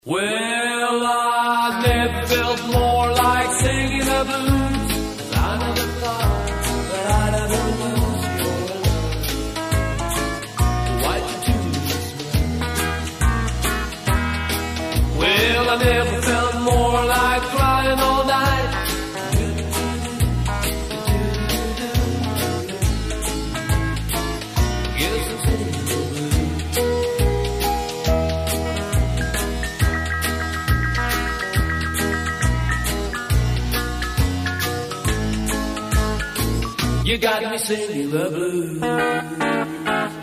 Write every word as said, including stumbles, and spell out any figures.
Well, I never felt more like singing the blues. I never thought that I'd ever lose your love. Why'd you do this? Well, I never felt more like crying all night. Guess I'm singing the blues. You got me singing the blues.